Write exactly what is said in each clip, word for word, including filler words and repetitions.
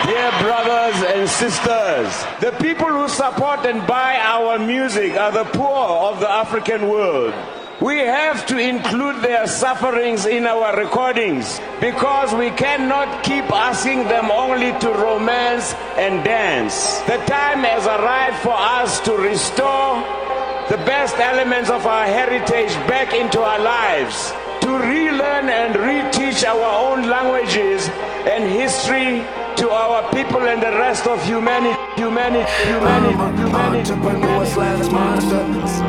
Dear brothers and sisters, the people who support and buy our music are the poor of the African world. We have to include their sufferings in our recordings because we cannot keep asking them only to romance and dance. The time has arrived for us to restore the best elements of our heritage back into our lives, to relearn and reteach our own languages and history to our people and the rest of humanity, humanity, humanity, humanity. Entrepreneur slash monster.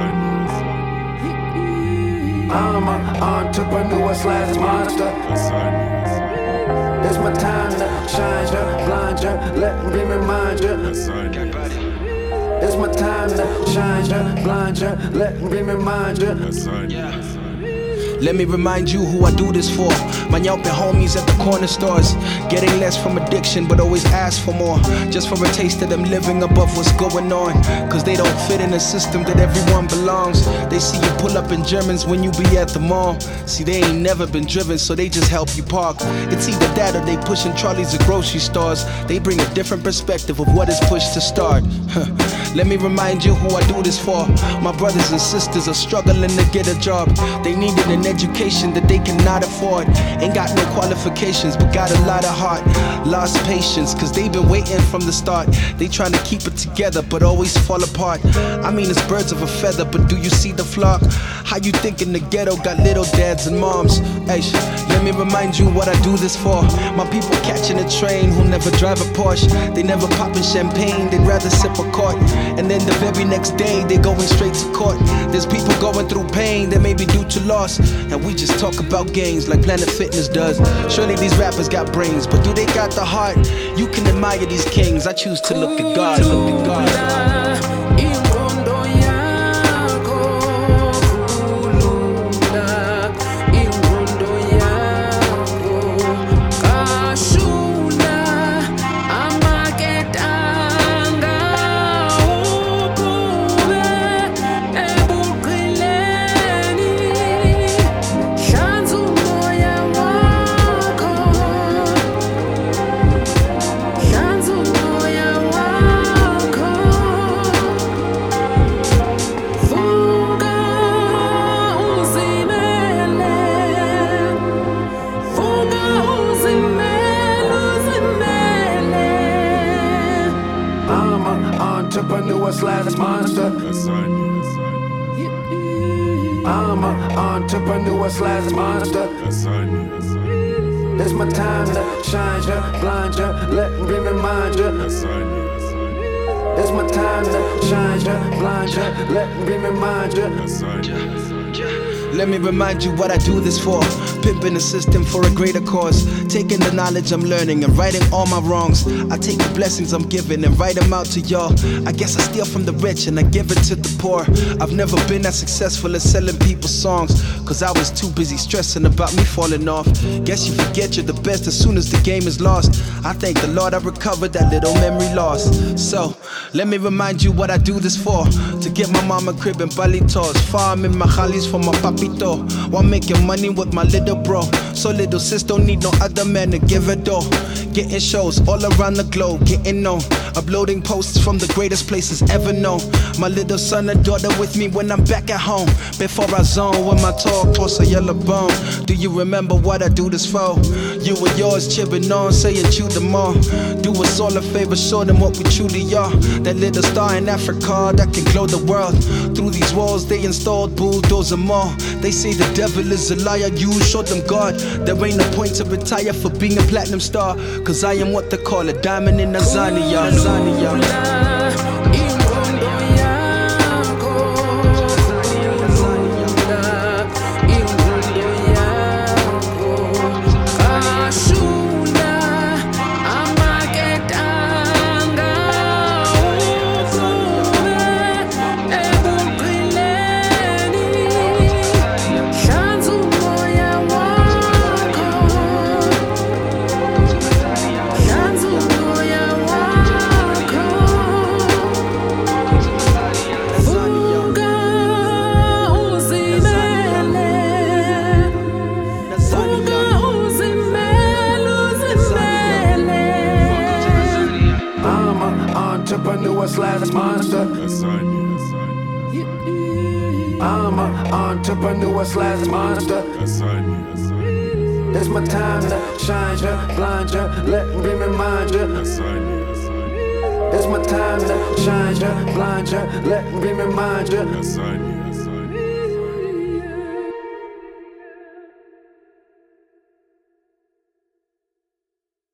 I'm an entrepreneur slash monster. It's my time to shine ya, blind ya, let me remind ya. It's my time to shine ya, blind ya, let me remind ya. Let me remind you who I do this for. My Yelp and homies at the corner stores, getting less from addiction but always ask for more, just for a taste of them living above what's going on. Cause they don't fit in a system that everyone belongs. They see you pull up in Germans when you be at the mall. See, they ain't never been driven, so they just help you park. It's either that or they pushing trolleys at grocery stores. They bring a different perspective of what is pushed to start. Let me remind you who I do this for. My brothers and sisters are struggling to get a job. They needed an education that they cannot afford. Ain't got no qualifications but got a lot of heart. Lost patience cause they've been waiting from the start. They trying to keep it together but always fall apart. I mean it's birds of a feather, but do you see the flock? How you think in the ghetto got little dads and moms? Hey, let me remind you what I do this for. My people catching a train who never drive a Porsche. They never popping champagne, they'd rather sip a quart. And then the very next day they going straight to court. There's people going through pain that may be due to loss, and we just talk about gains like Planet Fitness does. Surely these rappers got brains, but do they got the heart? You can admire these kings, I choose to look at God. Look at God. Entrepreneur slash monster. I'm an entrepreneur slash monster. It's my time to shine ya, blind ya, let me remind ya. It's my time to shine ya, blind ya, let me remind ya. Let me remind you what I do this for. Pimping the system for a greater cause. Taking the knowledge I'm learning and righting all my wrongs. I take the blessings I'm given and write them out to y'all. I guess I steal from the rich and I give it to the poor. I've never been as successful as selling people's songs, cause I was too busy stressing about me falling off. Guess you forget you're the best as soon as the game is lost. I thank the Lord I recovered that little memory loss. So, let me remind you what I do this for. To get my mama crib in Balitos, farming mahalis for my papito, while making money with my little bro. So little sis don't need no other man to give it though. Getting shows all around the globe, getting known. Uploading posts from the greatest places ever known. My little son and daughter with me when I'm back at home. Before I zone with my talk, toss a yellow bone. Do you remember what I do this for? You and yours chipping on, saying chew them all. Do us all a favor, show them what we truly are. That little star in Africa that can glow the world. Through these walls they installed bulldozer mall. They say the devil is a liar, you show them God. There ain't no point to retire for being a platinum star, cause I am what they call a diamond in Azania. Azania. slash monster. I'm an entrepreneur slash monster. It's my time to shine ya, blind ya, let me remind ya. It's my time to shine ya, blind ya, let me remind ya.